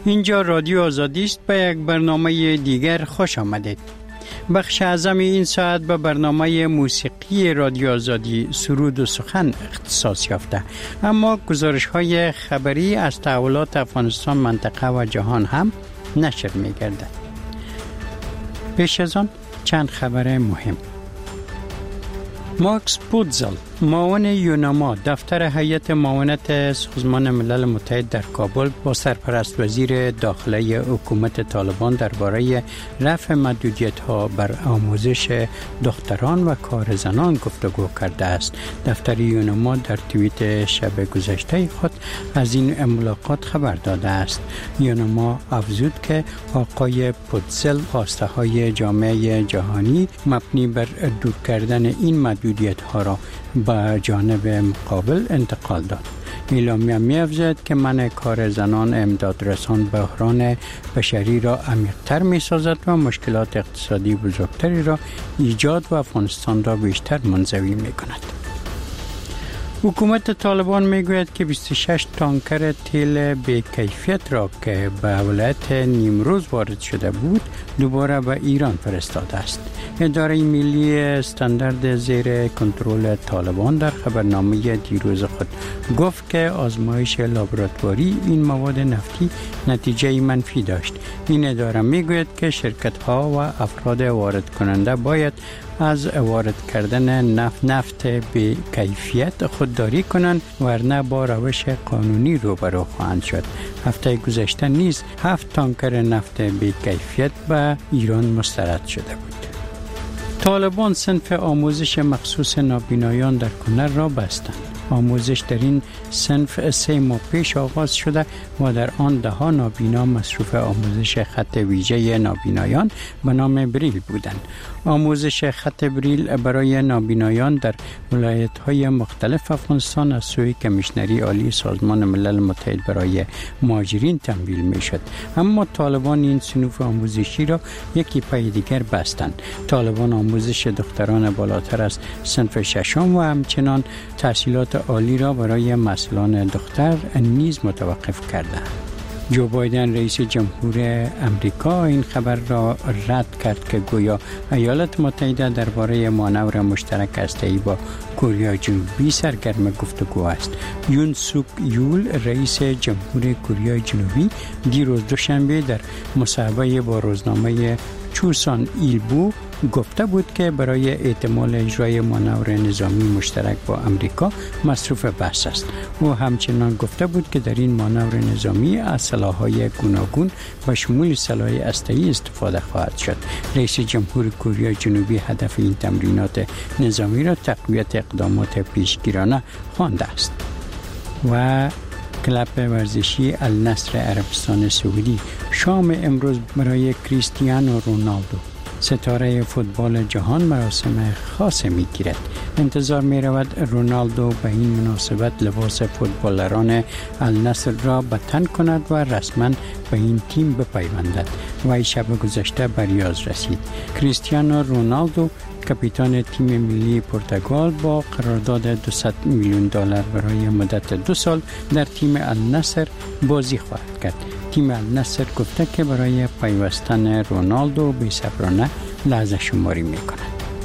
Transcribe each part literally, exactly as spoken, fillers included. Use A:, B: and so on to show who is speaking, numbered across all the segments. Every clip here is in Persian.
A: اینجا رادیو آزادی است. به یک برنامه دیگر خوش آمدید. بخش اعظم این ساعت به برنامه موسیقی رادیو آزادی سرود و سخن اختصاص یافته، اما گزارش‌های خبری از تحولات افغانستان، منطقه و جهان هم نشر می‌گردد. پیش از آن چند خبر مهم. ماکس پودزل، معاون یوناما دفتر هیئت معاونت سازمان ملل متحد در کابل با سرپرست وزیر داخلی حکومت طالبان درباره رفع محدودیت‌ها بر آموزش دختران و کار زنان گفتگو کرده است. دفتر یوناما در توییت شب گذشته خود از این ملاقات خبر داده است. یوناما افزود که آقای پودزل خواسته های جامعه جهانی مبنی بر دور کردن این محدودیت‌ها را به جانب مقابل انتقال داد. اعلامیه می‌افزاید که منع کار زنان امدادرسان بحران بشری را عمیق‌تر می‌سازد و مشکلات اقتصادی بزرگتری را ایجاد و افغانستان را بیشتر منزوی می‌کند. حکومت طالبان میگوید که بیست و شش تانکر تیل بی‌کیفیت را که به ولایت نیمروز وارد شده بود دوباره به ایران فرستاده است. اداره ملی استاندارد زیر کنترل طالبان در خبرنامه دیروز خود گفت که آزمایش لابراتواری این مواد نفتی نتیجه منفی داشت. این اداره میگوید که شرکت‌ها و افراد وارد کننده باید از وارد کردن نفت نفت به کیفیت خودداری کنند، ورنه با روش قانونی روبرو خواهند شد. هفته گذشته نیز هفت تانکر نفت به کیفیت به ایران مسترد شده بود. طالبان صنف آموزش مخصوص نابینایان در کنر را بستند. آموزش در این صنف سه ماه پیش آغاز شده و در آن ده ها نابینا مصروف آموزش خط ویژه نابینایان به نام بریل بودند. آموزش خط بریل برای نابینایان در ولایت‌های مختلف افغانستان از سوی کمیشنری عالی سازمان ملل متحد برای مهاجرین تمویل می‌شد، اما طالبان این صنف آموزشی را یکی پای دیگر بستند. طالبان آموزش دختران بالاتر از صنف ششم و همچنان تحصیلات عالی را برای مسئولان دختر نیز متوقف کردند. جو بایدن رئیس جمهور امریکا این خبر را رد کرد که گویا ایالات متحده درباره مانور مشترک هسته‌ای با کره جنوبی سرگرم گفتگو است. یون سوک یول رئیس جمهور کره جنوبی دیروز دوشنبه در مصاحبه با روزنامه چوسان ایلبو گفته بود که برای احتمال اجرای مانور نظامی مشترک با امریکا مصروف بحث است. او همچنان گفته بود که در این مانور نظامی از سلاح‌های گوناگون و شمول سلاح هسته‌ای استفاده خواهد شد. رئیس جمهور کره جنوبی هدف این تمرینات نظامی را تقویت اقدامات پیشگیرانه خوانده است. و کلب ورزشی النصر عربستان سعودی شام امروز برای کریستیانو رونالدو ستاره فوتبال جهان مراسم خاص می‌گیرد. انتظار می‌رود رونالدو به این مناسبت لباس فوتبالران النصر را به تن کند و رسما به این تیم بپیوندد. و شب گذشته به ریاض رسید. کریستیانو رونالدو کاپیتان تیم ملی پرتغال با قرارداد دویست میلیون دلار برای مدت دو سال در تیم النصر بازی خواهد کرد. تیم النصر گفته که برای پیوستن رونالدو بی‌صبرانه لحظه شماری می‌کند.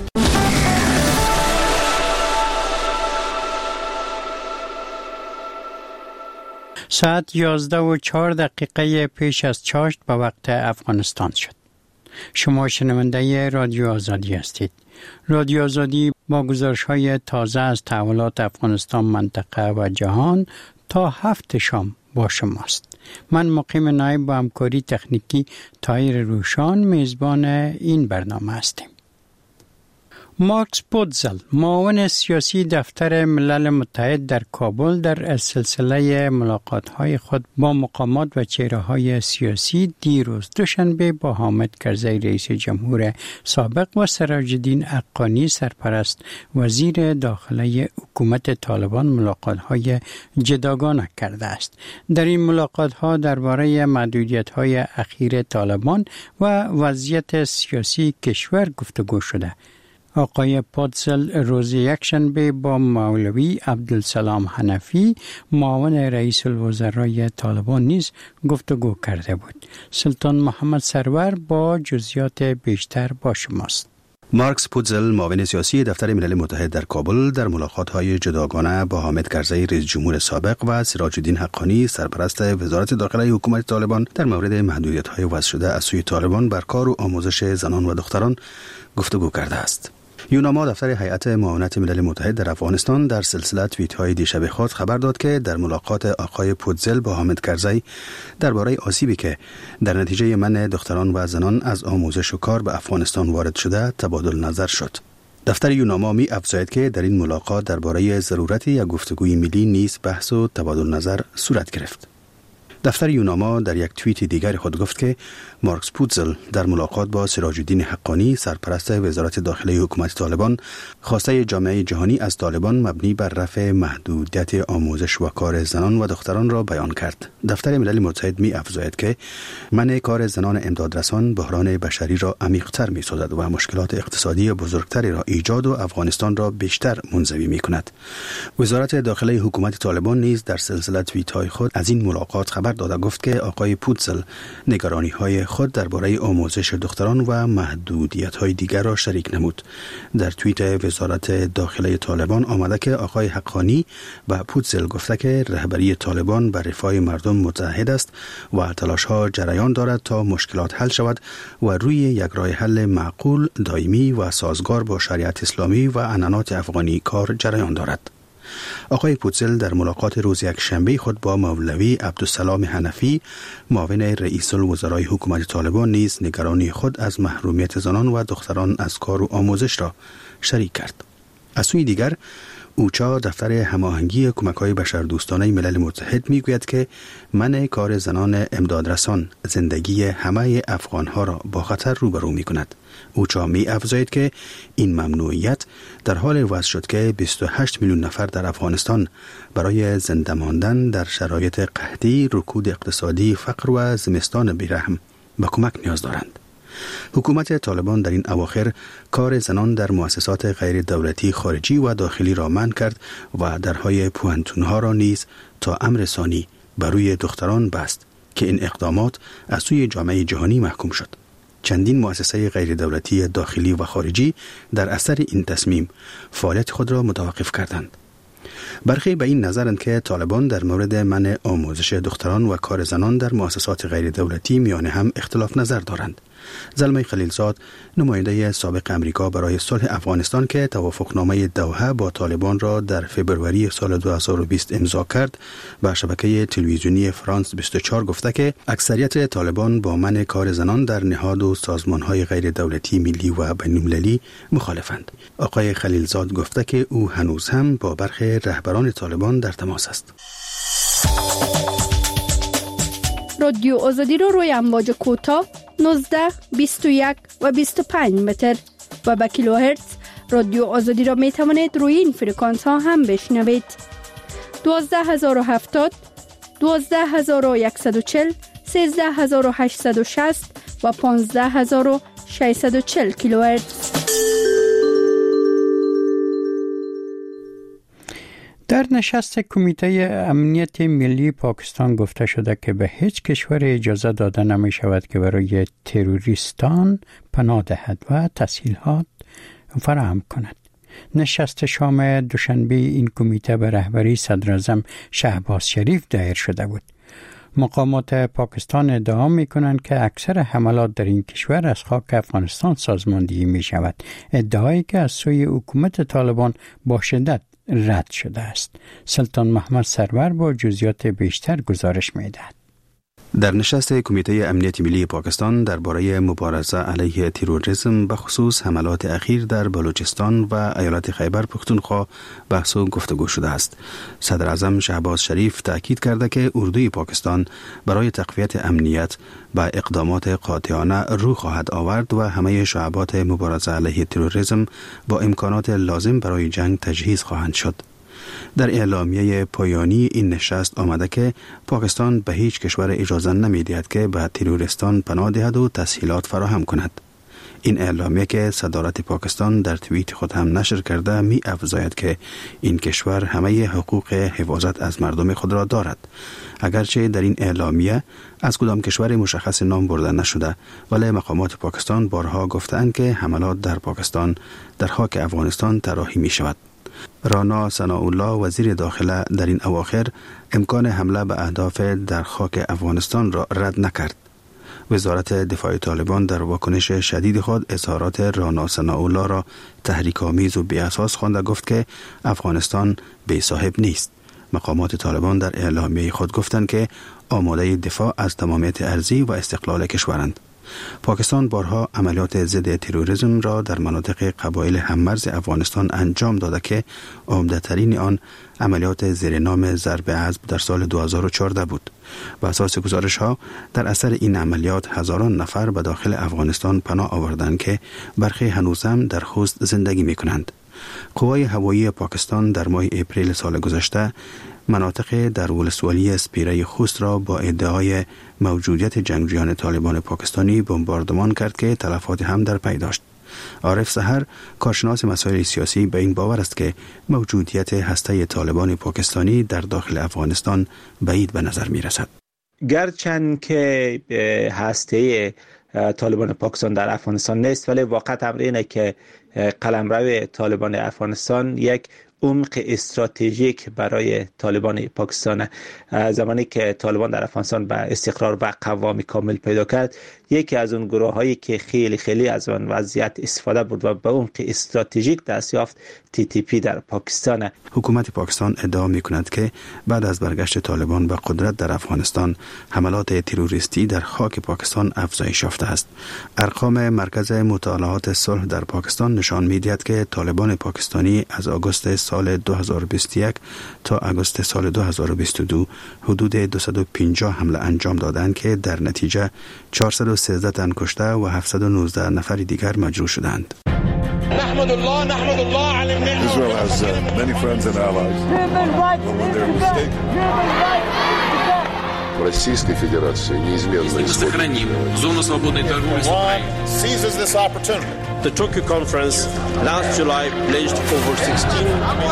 A: ساعت یازده و چهار دقیقه پیش از چاشت به وقت افغانستان شد. شما شنونده رادیو آزادی هستید. رادیو آزادی با گزارش‌های تازه از تحولات افغانستان، منطقه و جهان تا هفت شام با شماست. من مقیم نایب با همکاری تکنیکی طاهر روشان میزبان این برنامه هستیم. ماکس پودزل، معاون سیاسی دفتر ملل متحد در کابل، در سلسله ملاقات‌های خود با مقامات و چهره‌های سیاسی دیروز دوشنبه با حامد کرزی رئیس جمهور سابق و سراج الدین حقانی سرپرست وزیر داخلی حکومت طالبان ملاقات‌های جداگانه کرده است. در این ملاقات‌ها درباره محدودیت‌های اخیر طالبان و وضعیت سیاسی کشور گفتگو شده. آقای پودزل روز یکشنبه با مولوی عبدالسلام حنفی معاون رئیس الوزرای طالبان نیز گفتگو کرده بود. سلطان محمد سرور با جزئیات بیشتر با شماست.
B: مارکس پودزل معاون سیاسی دفتر ملل متحد در کابل در ملاقات‌های جداگانه با حامد کرزی رئیس جمهور سابق و سراج الدین حقانی سرپرست وزارت داخلی حکومت طالبان در مورد محدودیت‌های وضع شده از سوی طالبان بر کار و آموزش زنان و دختران گفتگو کرده است. یوناما دفتر هیئت معاونت ملل متحد در افغانستان در سلسله توییت‌های دیشب خود خبر داد که در ملاقات آقای پودزل با حامد کرزی درباره آسیبی که در نتیجه منع دختران و زنان از آموزش و کار به افغانستان وارد شده تبادل نظر شد. دفتر یوناما می افزاید که در این ملاقات درباره ضرورت یک گفتگوی ملی نیز بحث و تبادل نظر صورت گرفت. دفتر یوناما در یک توییت دیگر خود گفت که مارکس پودزل در ملاقات با سراج الدین حقانی سرپرست وزارت داخلی حکومت طالبان خواسته جامعه جهانی از طالبان مبنی بر رفع محدودیت آموزش و کار زنان و دختران را بیان کرد. دفتر ملل متحد می افزاید که منع کار زنان امدادرسان بحران بشری را عمیق‌تر می سازد و مشکلات اقتصادی بزرگتری را ایجاد و افغانستان را بیشتر منزوی می کند. وزارت داخلی حکومت طالبان نیز در سلسله توییت‌های خود از این ملاقات خبر داده گفت که آقای پودزل نگرانی‌های خود درباره آموزش دختران و محدودیت‌های دیگر را شریک نمود. در توییت وزارت داخلی طالبان آمده که آقای حقانی و پودزل گفته که رهبری طالبان بر رفاه مردم متحد است و تلاش‌ها جریان دارد تا مشکلات حل شود و روی یک راه حل معقول، دائمی و سازگار با شریعت اسلامی و عنعنات افغانی کار جریان دارد. آقای پودزل در ملاقات روز یکشنبه خود با مولوی عبدالسلام حنفی معاون رئیس الوزرای حکومت طالبان نیز نگرانی خود از محرومیت زنان و دختران از کار و آموزش را شریک کرد. از سوی دیگر اوچا دفتر هماهنگی کمک‌های بشردوستانه ملل متحد میگوید که منع کار زنان امدادرسان زندگی همه افغان‌ها را با خطر روبرو می‌کند. اوچا می افزاید که این ممنوعیت در حال وضع شد که بیست و هشت میلیون نفر در افغانستان برای زنده ماندن در شرایط قحطی، رکود اقتصادی، فقر و زمستان بیرحم به کمک نیاز دارند. حکومت طالبان در این اواخر کار زنان در مؤسسات غیر دولتی خارجی و داخلی را منع کرد و درهای پوهنتون‌ها را نیز تا امر ثانی بر روی دختران بست که این اقدامات از سوی جامعه جهانی محکوم شد. چندین مؤسسه غیر دولتی داخلی و خارجی در اثر این تصمیم فعالیت خود را متوقف کردند. برخی به این نظرند که طالبان در مورد منع آموزش دختران و کار زنان در مؤسسات غیر دولتی میان هم اختلاف نظر دارند. زلمه خلیلزاد نماینده سابق امریکا برای صلح افغانستان که توافقنامه دوحه با طالبان را در فبروری سال دو هزار و بیست امضا کرد به شبکه تلویزیونی فرانس بیست و چهار گفته که اکثریت طالبان با منع کار زنان در نهاد و سازمان‌های غیر دولتی ملی و بین‌المللی مخالفند. آقای خلیلزاد گفته که او هنوز هم با برخی رهبران طالبان در تماس است.
C: رادیو آزادی رو روی امواج کوتاه نوزده، بیست و یک و بیست و پنج متر و با کیلوهرتز رادیو آزادی را می توانید روی این فرکانس ها هم بشنوید. دوازده هزار و هفتاد، دوازده هزار و صد و چهل، سیزده هزار و هشتصد و شصت و پانزده هزار و ششصد و چهل کیلوهرتز.
A: در نشست کمیته امنیت ملی پاکستان گفته شده که به هیچ کشور اجازه داده نمی شود که برای تروریستان پناه دهد و تسهیلات فراهم کند. نشست شام دوشنبه این کمیته به رهبری صدراعظم شهباز شریف دایر شده بود. مقامات پاکستان ادعا می کنند که اکثر حملات در این کشور از خاک افغانستان سازماندهی می شود. ادعایی که از سوی حکومت طالبان با شدت رد شده است. سلطان محمد سرور با جزئیات بیشتر گزارش می دهد.
B: در نشست کمیته امنیت ملی پاکستان درباره مبارزه علیه تروریسم به خصوص حملات اخیر در بلوچستان و ایالت خیبر پختونخوا بحث و گفتگو شده است. صدر اعظم شهباز شریف تاکید کرده که اردوی پاکستان برای تقویت امنیت با اقدامات قاطعانه رو خواهد آورد و همه شعبات مبارزه علیه تروریسم با امکانات لازم برای جنگ تجهیز خواهند شد. در اعلامیه پایانی این نشست آمده که پاکستان به هیچ کشور اجازه نمی دهد که به تروریستان پناه دهد و تسهیلات فراهم کند. این اعلامیه که صدارت پاکستان در توییت خود هم نشر کرده می افزاید که این کشور همه حقوق حفاظت از مردم خود را دارد. اگرچه در این اعلامیه از کدام کشور مشخص نام برده نشده، ولی مقامات پاکستان بارها گفتند که حملات در پاکستان در خاک افغانستان طراحی می شود. رانا ثناءالله وزیر داخله در این اواخر امکان حمله به اهداف در خاک افغانستان را رد نکرد. وزارت دفاع طالبان در واکنش شدید خود اظهارات رانا ثناءالله را تحریک‌آمیز و بی‌اساس خوانده گفت که افغانستان بی صاحب نیست. مقامات طالبان در اعلامیه خود گفتند که آماده دفاع از تمامیت ارضی و استقلال کشورند. پاکستان بارها عملیات ضد تروریسم را در مناطق قبایل هممرز افغانستان انجام داده که عمده ترین آن عملیات زیر نام ضرب اسب در سال دو هزار و چهارده بود. بر اساس گزارش ها در اثر این عملیات هزاران نفر به داخل افغانستان پناه آوردند که برخی هنوز هم در خوست زندگی می کنند. قوای هوایی پاکستان در ماه اپریل سال گذشته مناطق در ولسوالی سپیره خوست را با ادعای موجودیت جنگجویان طالبان پاکستانی بمباردمان کرد که تلفات هم در پی داشت. عارف سحر، کارشناس مسائل سیاسی، به این باور است که موجودیت هسته طالبان پاکستانی در داخل افغانستان بعید به نظر می رسد.
D: گرچند که هسته طالبان پاکستان در افغانستان نیست، ولی واقعا امر اینه که قلمرو طالبان افغانستان یک عمق استراتژیک برای طالبان پاکستان. زمانی که طالبان در افغانستان به استقرار و قوام کامل پیدا کرد، یکی از اون گروه هایی که خیلی خیلی از اون وضعیت استفاده بود و به عمق استراتژیک دست یافت تی تی پی در پاکستان.
B: حکومت پاکستان ادعا می کند که بعد از برگشت طالبان به قدرت در افغانستان حملات تروریستی در خاک پاکستان افزایش یافته است. ارقام مرکز مطالعات صلح در پاکستان نشان می‌دهد که طالبان پاکستانی از آگوست سال دو هزار و بیست و یک تا آگوست سال دو هزار و بیست و دو حدود دویست و پنجاه حمله انجام دادند که در نتیجه چهارصد و سیزده تن کشته و هفتصد و نوزده نفر دیگر مجروح شدند.
E: نحمد الله نحمد الله على النعمة.
F: Israel has uh, many friends and allies. When they're mistaken.
G: Российской Федерации неизменно исходит.
E: Зону свободной торговли с Украиной.
F: Seizes this opportunity.
H: The Tokyo conference last July pledged over sixteen.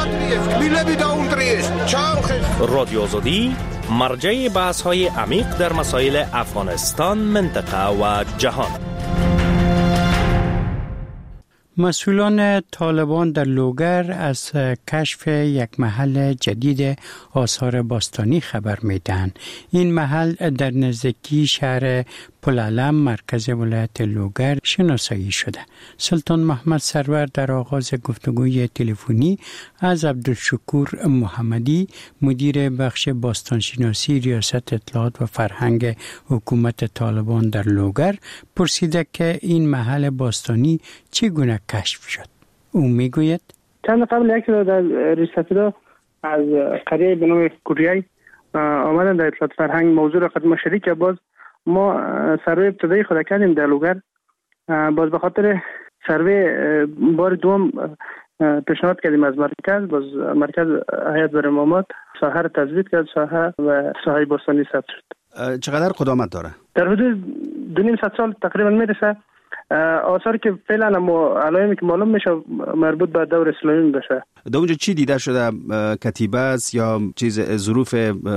I: رادیو آزادی مرجع بحث‌های عمیق در مسائل افغانستان، منطقه و جهان.
A: مسئولان طالبان در لوگر از کشف یک محل جدید آثار باستانی خبر میدهند. این محل در نزدیکی شهر پلعلم مرکز ولایت لوگر شناسایی شده. سلطان محمد سرور در آغاز گفتگوی تلفنی از عبدالشکور محمدی مدیر بخش باستانشناسی ریاست اطلاعات و فرهنگ حکومت طالبان در لوگر پرسیده که این محل باستانی چگونه کشف شد. او میگوید
J: چند قبل یک روز در ریاست را از قریه به نام کوریای آمدن در اطلاعات فرهنگ موضوع را خدمت شریک. باز ما سروی ابتدایی خود کردیم در لوگر. باز به خاطر سروی بار دوم پیشنهاد کردیم از مرکز. باز مرکز هیئت برنامه‌ات ساحه را تثبیت کرد، ساحه و ساحه باستانی ثبت شد.
B: چقدر قدامت داره؟
J: در حدود دو نیم صد سال تقریبا میرسه. آثار که فعلا ما علائمی که معلوم میشه مربوط به دور اسلامی باشه.
B: در اونجا چی دیده شده؟ کتیبه است یا چیز ظروف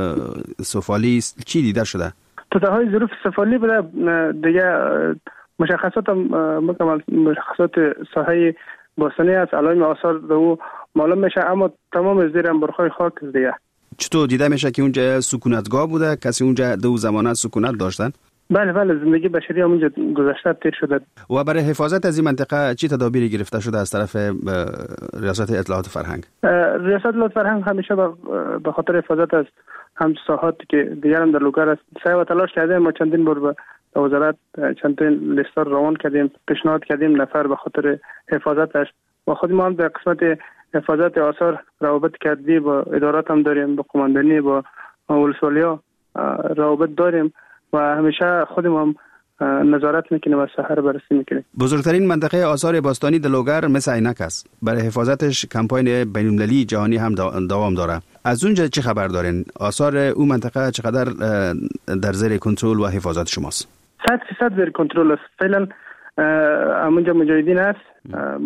B: سفالی است؟ چی دیده شده؟
J: توتاهای ظروف سفالی بوده. دیگه مشخصات مکمل مشخصات ساحه باستانی است. علائم آثار دو معلوم میشه، اما تمام زیر انبارهای خاک دیگه.
B: چطور دیده میشه که اونجا سکونتگاه بوده؟ کسی اونجا دو زمانه سکونت داشتن؟
J: بله بله، زندگی بشری هم اونجا گذشته تیر شده.
B: و برای حفاظت از این منطقه چی تدابیری گرفته شده از طرف ریاست اطلاعات فرهنگ؟
J: ریاست اطلاعات فرهنگ همیشه به خاطر حفاظت از هم ساحاتی که دیگر هم در لوگر است سعی و تلاش کردیم. ما چندین بار به وزارت چندین لیستار روان کردیم، پیشنهاد کردیم نفر به خاطر حفاظتش. و خود ما هم در قسمت حفاظت آثار روابط کردی با ادارات هم داریم، با قماندانی، با ولسوالی‌ها روابط داریم و همیشه خودمون هم نظارت میکنیم و سحر بررسی میکنیم.
B: بزرگترین منطقه آثار باستانی در لوگر مثل عینک است. برای حفاظتش کمپاین بین‌المللی جهانی هم دوام داره. از اونجا چه خبر دارین؟ آثار اون منطقه چقدر در زیر کنترل و حفاظت شماست؟
J: صد فیصد زیر کنترل است. فعلا همونجا مجاهدین هست